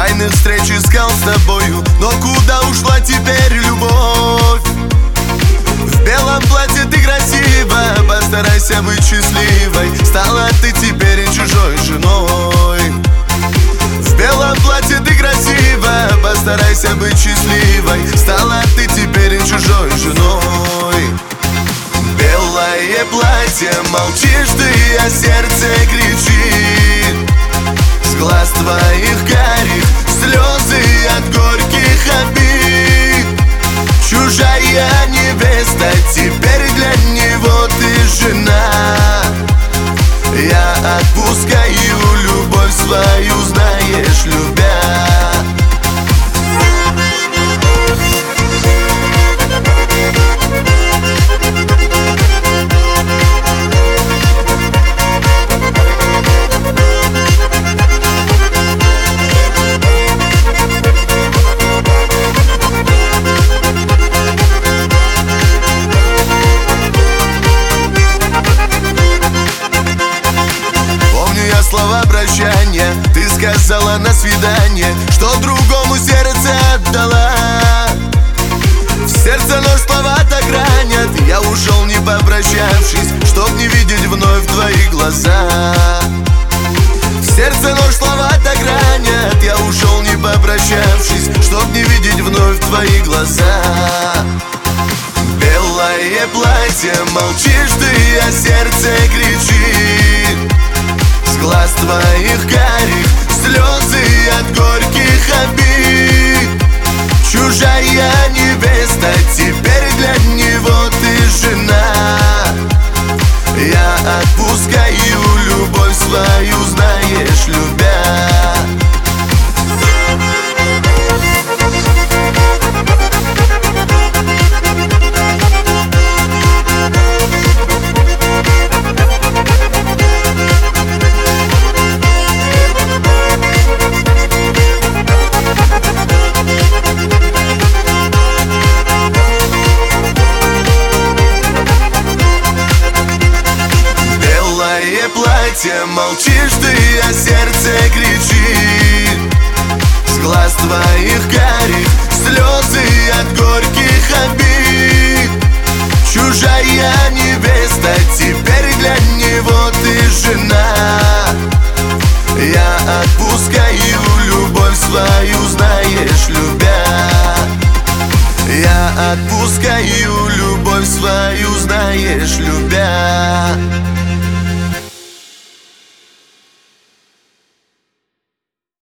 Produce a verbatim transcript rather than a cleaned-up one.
Тайных встреч искал с тобою, но куда ушла теперь любовь? В белом платье ты красива, постарайся быть счастливой. Стала ты теперь чужой женой. В белом платье ты красива, постарайся быть счастливой. Стала ты теперь чужой женой. Белое платье, молчишь ты, а сердце кричит. С глаз твоих карих слезы от горьких обид. Чужая невеста, теперь для него ты жена. Я отпускаю любовь свою, знаешь, любя. Слова прощания ты сказала на свидание, что другому сердце отдала. В сердце нож слова так ранят. Я ушел, не попрощавшись, чтоб не видеть вновь твои глаза. В сердце нож слова так ранят. Я ушел, не попрощавшись, чтоб не видеть вновь твои глаза. Белое платье, молчишь ты, а сердце кричит. С глаз твоих карих слезы от горьких обид. Чужая невеста, теперь для него ты жена. Я отпускаю любовь свою, знаешь, любя. Молчишь ты, а сердце кричит. С глаз твоих карих слезы от горьких обид. Чужая невеста, теперь для него ты жена. Я отпускаю любовь свою, знаешь, любя. Я отпускаю любовь свою, знаешь, любя.